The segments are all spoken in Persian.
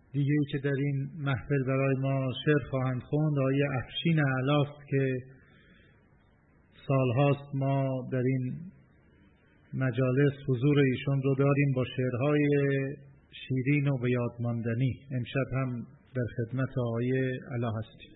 دیگه ای که در این محفل برای ما شعر خواهند خوند آقای افشین اعلاست که سالهاست ما در این مجالس حضور ایشون رو داریم با شعرهای شیرین و به یاد ماندنی. امشب هم در خدمت آقای علا هستیم.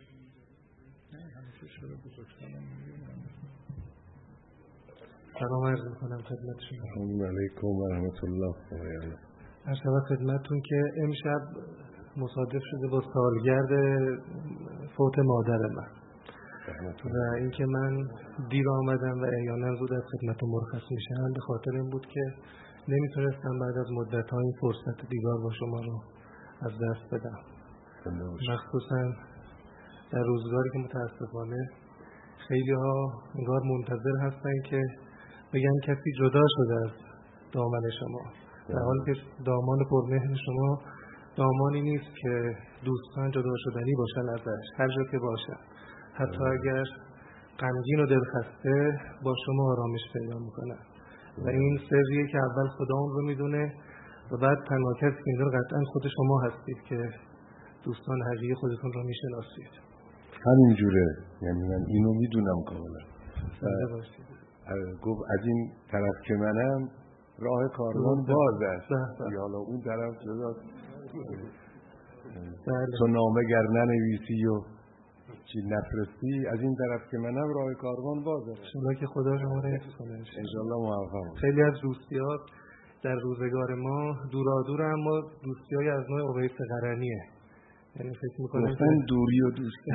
سلام عرض می‌کنم خدمتشون. سلام علیکم و رحمت الله. عرض خدمتتون که امشب مصادف شده با سالگرد فوت مادر من و اینکه من دیر آمدم و احیانا زود از خدمتتون مرخص میشم به خاطر این بود که نمیتونستم بعد از مدت‌ها این فرصت دیدار با شما رو از دست بدم، مخصوصا در روزگاری که متاسفانه خیلی ها انگار منتظر هستن که بگن کسی جدا شده از دامن شما، در حالی که دامان پرمهر شما دامانی نیست که دوستان جدا شدنی باشن ازش، هر جا که باشن، حتی اگر غمگین و دلخسته با شما آرامش پیدا میکنن و این سریه که اول خدا اون رو میدونه و بعد تنها کسی که میدونه قطعا خود شما هستید که دوستان حقیقی خودتون رو میشناسید. همین جوره، یعنی من اینو میدونم کاملا. گفت از این طرف که منم راه کاروان باز است، حالا اون طرف جدا تو نامه گر ننویسی و چی نفرستی، از این طرف که منم راه کاروان باز است. انشالله که خدا شما رو حفظ کنه. انشالله موفق. خیلی از دوستی‌ها در روزگار ما دورادور، اما دوستی‌های از نوع اویس قرنیه، یعنی فکر می‌کنم مثلا دوری و دوستی.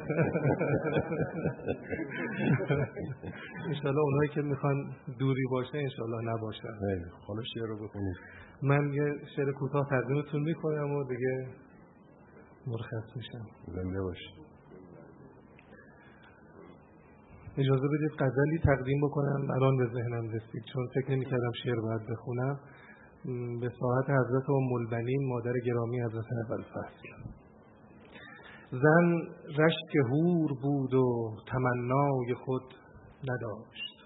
انشالله اونایی که میخوان دوری باشه انشالله نباشن. حالا شعر رو بخونید. من یه شعر کوتاه تقدیمتون میکنم و دیگه مرخص میشم. زنده باشید. اجازه بدید غزلی تقدیم بکنم، الان به ذهنم رسید چون فکر نمی‌کردم شعر باید بخونم، به ساعت حضرت ام البنین مادر گرامی حضرت ابوالفضل. زن رشک حور بود و تمنای خود نداشت.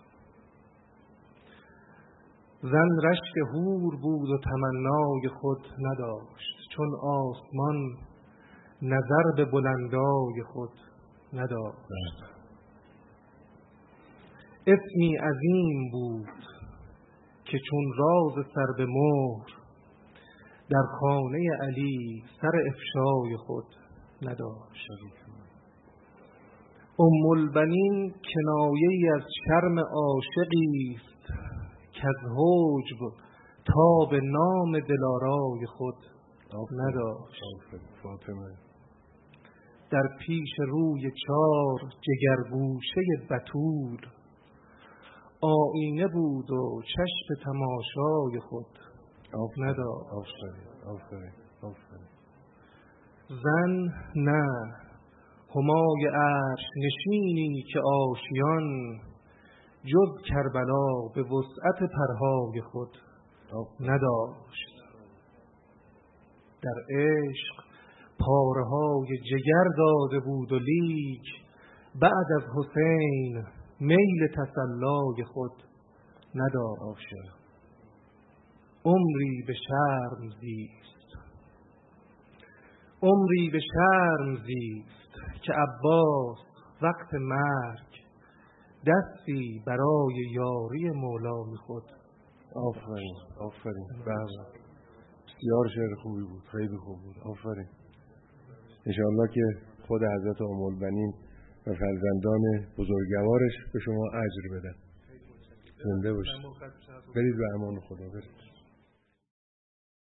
زن رشک حور بود و تمنای خود نداشت، چون آسمان نظر به بلندای خود نداشت. اسمی عظیم بود که چون راز سر به مهر در خانه علی سر افشای خود نداشت. ام البنین کنایه‌ای از شرم عاشقی است که از حجب تا به نام دلارای خود نداشت. در پیش روی چار جگرگوشه بتول آینه بود و چشم تماشای خود نداشت. زن نه همای عرش نشینی که آشیان جز کربلا به وسعت پرهای خود نداشت. در عشق پارهای جگر داده بود و لیک بعد از حسین میل تسلای خود نداشت. عمری به شرم زیست، عمری به شرم زیست که عباس وقت مرگ دستی برای یاری مولای خود. آفرین آفرین، بسیار شعر خوبی بود، خیلی خوب بود، آفرین. انشاءالله که خود حضرت ام البنین و فرزندان بزرگوارش به شما اجر بدن. زنده باشید. برید به امان خدا. برید.